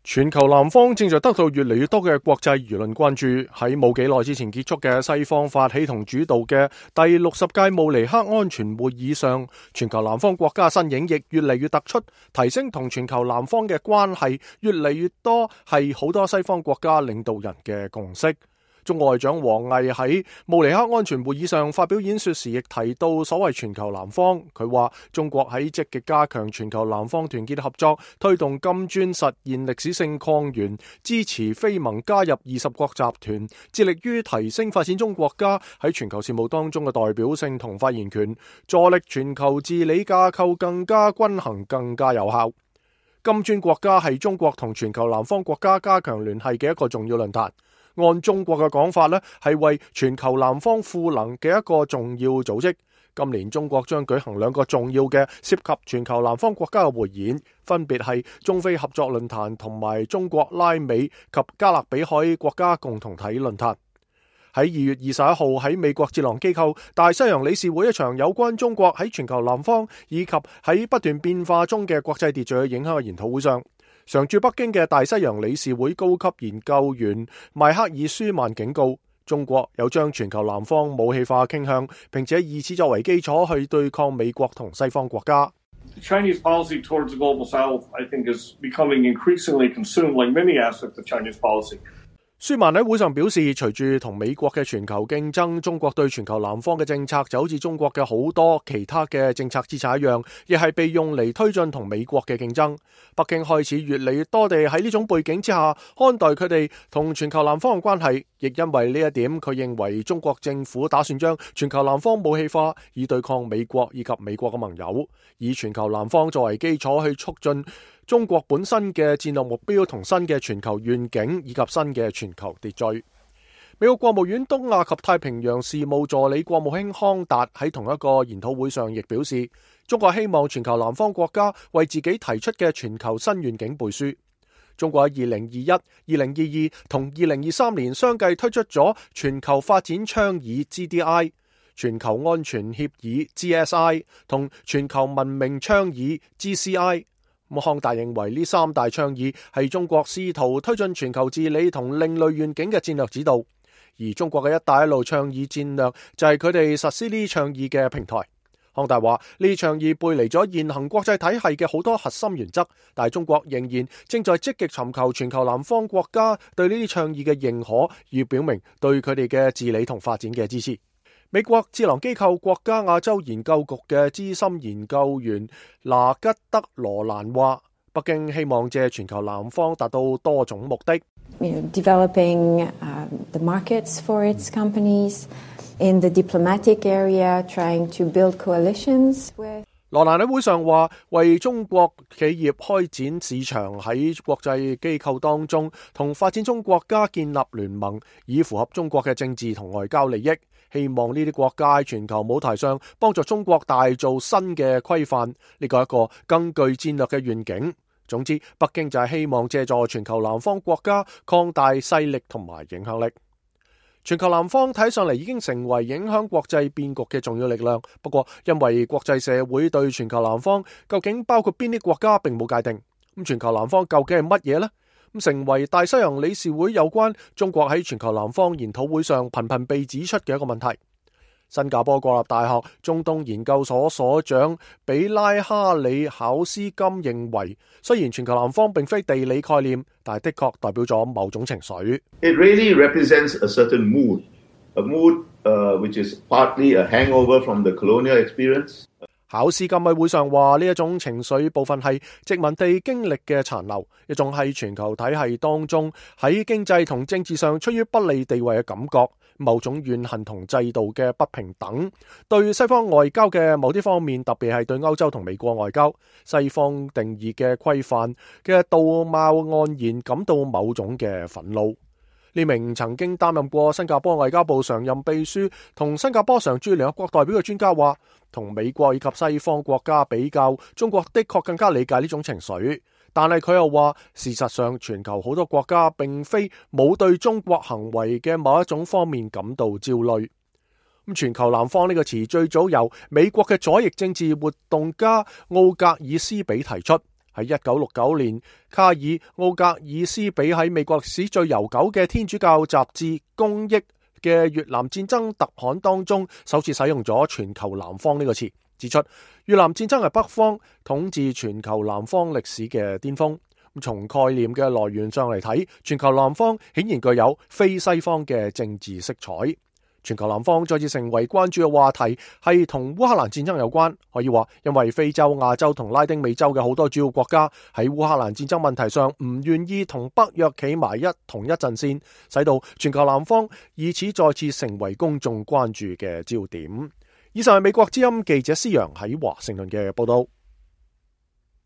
全球南方正在得到越嚟越多嘅國際輿論關注。喺冇幾耐之前結束嘅西方發起同主導嘅第60屆慕尼黑安全會議上，全球南方國家身影亦越嚟越突出，提升同全球南方嘅關係越嚟越多，係好多西方國家領導人嘅共識。中國外長王毅喺慕尼黑安全會議上發表演說時，亦提到所謂全球南方。佢話中國喺積極加強全球南方團結合作，推動金磚實現歷史性擴員，支持非盟加入20國集團，致力於提升發展中國家喺全球事務當中嘅代表性同發言權，助力全球治理架構更加均衡、更加有效。金磚國家係中國同全球南方國家加強聯繫嘅一個重要論壇。按中國嘅講法呢，係為全球南方賦能嘅一個重要組織。今年中國將舉行2個重要嘅涉及全球南方國家嘅匯演，分別係中非合作論壇同埋中國拉美及加勒比海國家共同體論壇。喺2月21號喺美國智囊機構大西洋理事會一場有關中國喺全球南方以及喺不斷變化中嘅國際秩序影響嘅研討會上，常駐北京嘅大西洋理事會高級研究員邁克爾舒曼警告，中國有將全球南方武器化傾向，並且以此作為基礎去對抗美國同西方國家。 Chinese policy towards the global south, I think, is becoming increasingly consumed like many aspects of Chinese policy. 舒曼喺會上表示，隨住同美國嘅全球競爭，中國對全球南方嘅政策就好似中國嘅好多其他嘅政策政策一樣，亦係被用嚟推進同美國嘅競爭。北京開始越嚟越多地喺呢種背景之下看待佢哋同全球南方嘅關係，亦因為呢一點，佢認為中國政府打算將全球南方武器化，以對抗美國以及美國嘅盟友，以全球南方作為基礎去促進中國本身嘅戰略目標同新嘅全球願景以及新嘅全球秩序。美國國務院東亞及太平洋事務助理國務卿康達喺同一個研討會上亦表示，中國希望全球南方國家為自己提出嘅全球新願景背書。中國喺2021、2022同2023年相繼推出咗全球發展倡議 GDI、全球安全協議 GSI 同全球文明倡議 GCI。康達認為呢3大倡議係中國試圖推進全球治理同另類願景嘅戰略指導，而中國嘅一帶一路倡議戰略就係佢哋實施呢啲倡議嘅平台。康達話呢啲倡議背離咗現行國際體系嘅好多核心原則，但係中國仍然正在積極尋求全球南方國家對呢啲倡議嘅認可，以表明對佢哋嘅治理同發展嘅支持。美國智囊機構國家亞洲研究局嘅資深研究員拿吉德羅蘭話，北京希望借全球南方達到多種目的。 Developing the markets for its companies in the diplomatic area, trying to build coalitions with。 羅蘭喺會上話，為中國企業開展市場，喺國際機構當中同發展中國家建立聯盟，以符合中國嘅政治同外交利益。希望呢啲國家喺全球舞台上幫助中國大做新嘅規範，呢個係一個更具戰略嘅願景。總之，北京就係希望借助全球南方國家擴大勢力同埋影響力。全球南方睇上嚟已經成為影響國際變局嘅重要力量，不過因為國際社會對全球南方究竟包括邊啲國家並冇界定，咁全球南方究竟係乜嘢呢？咁成為大西洋理事會有關中國喺全球南方研討會上頻頻被指出嘅一個問題。新加坡國立大學中東研究所所長比拉哈里考斯金認為，雖然全球南方並非地理概念，但係的確代表咗某種情緒。 It really represents a certain mood, a mood which is partly a hangover from the colonial experience. 考斯金喺會上話，呢一種情緒部分係殖民地經歷嘅殘留，一種係全球體系當中喺經濟同政治上處於不利地位嘅感覺，某種怨恨同制度嘅不平等，對西方外交嘅某啲方面，特別係對歐洲同美國外交，西方定義嘅規範嘅道貌岸然感到某種嘅憤怒。呢名曾經擔任過新加坡外交部常任秘書同新加坡常駐聯合國代表嘅專家話，同美國以及西方國家比較，中國的確更加理解呢種情緒。但係佢又話，事實上全球好多國家並非冇對中國行為嘅某一種方面感到焦慮。咁全球南方呢個詞最早由美國嘅左翼政治活動家奧格爾斯比提出。 喺1969年，卡爾奧格爾斯比喺美國歷史最悠久嘅天主教雜誌《公益》嘅越南戰爭特刊當中，首次使用咗全球南方呢個詞，指出越南戰爭係北方統治全球南方歷史嘅巔峰。從概念嘅來源上嚟睇，全球南方顯然具有非西方嘅政治色彩。全球南方再次成為關注嘅話題，係同烏克蘭戰爭有關。可以話，因為非洲、亞洲同拉丁美洲嘅好多主要國家喺烏克蘭戰爭問題上唔願意同北約企埋同一陣線，使到全球南方以此再次成為公眾關注嘅焦點。以上係美國之音記者施洋喺華盛頓嘅報道。